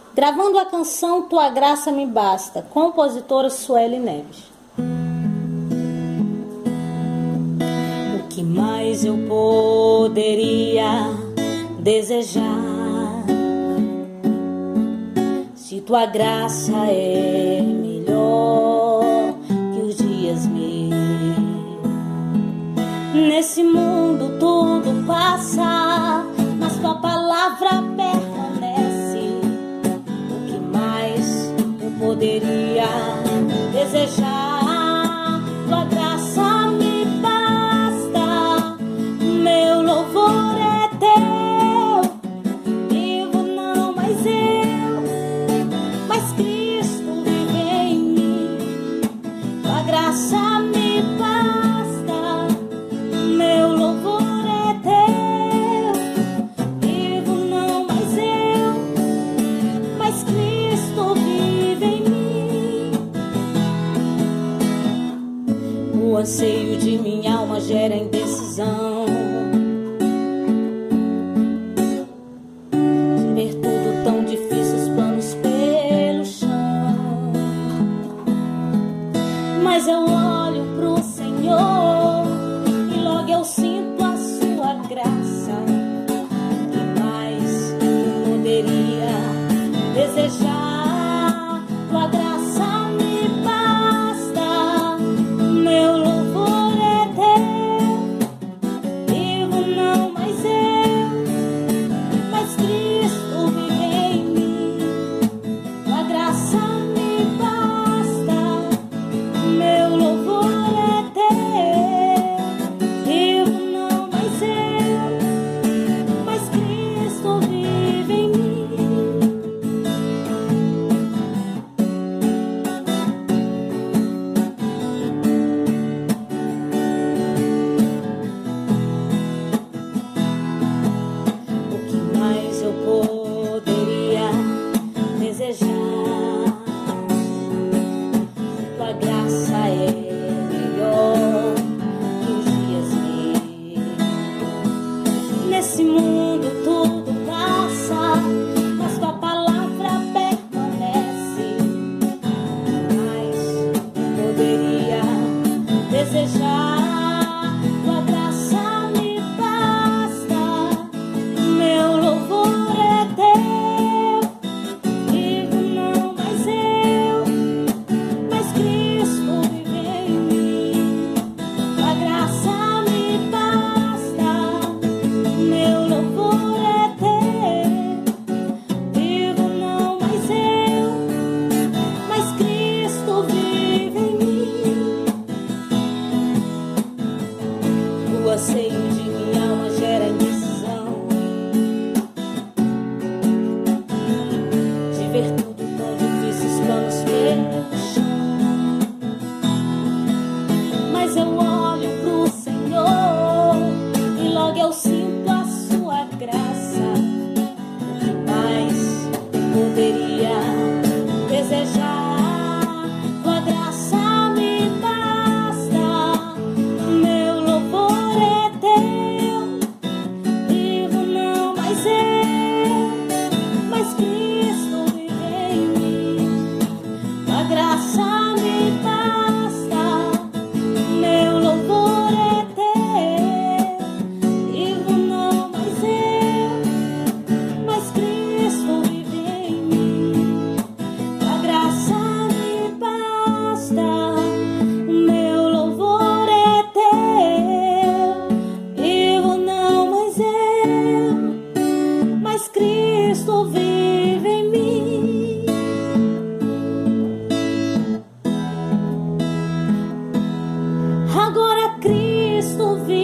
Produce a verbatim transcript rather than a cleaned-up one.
Gravando a canção Tua Graça Me Basta, compositora Sueli Neves. O que mais eu poderia desejar, se Tua graça é melhor que os dias meus? Nesse mundo tudo passa, mas Tua palavra permanece. O que mais eu poderia desejar? Tua graça me basta, meu louvor é teu. Vivo não mais eu, mas Cristo vive em mim. Tua graça me basta, meu louvor é teu. Vivo não mais eu, mas Cristo vive em mim. O anseio de minha alma gera indecisão de ver tudo tão difícil, os planos pelo chão. Mas eu olho pro Senhor e logo eu sinto a sua graça. O que mais eu poderia desejar? Tua graça me basta, meu louvor é teu. Vivo não mais eu, mas Cristo vive em mim. Tua graça me basta, meu louvor é teu. Vivo não mais eu, mas Cristo vive em mim. O que mais eu poderia desejar? Tua graça é melhor que os dias meus. Nesse mundo tudo passa, mas Tua palavra permanece. O que mais eu poderia desejar? Tua graça me basta, meu louvor é teu. Vivo não mais eu, mas Cristo vive em mim. Tua graça me basta, meu louvor é teu. Vivo não mais eu, mas Cristo vive em mim. O anseio de minha alma gera indecisão de ver tudo tão difícil, os planos pelo chão. Mas eu olho pro Senhor e logo eu sinto a sua graça. O que mais eu poderia desejar? Tua graça me basta, meu louvor é teu. Vivo não mais eu, mas Cristo vive em mim. Tua graça me basta, meu louvor é teu. Vivo não mais eu, mas Cristo vive em mim. Tua graça me basta, meu louvor é teu. Vivo não mais eu, mas Cristo vive em mim. Agora Cristo vive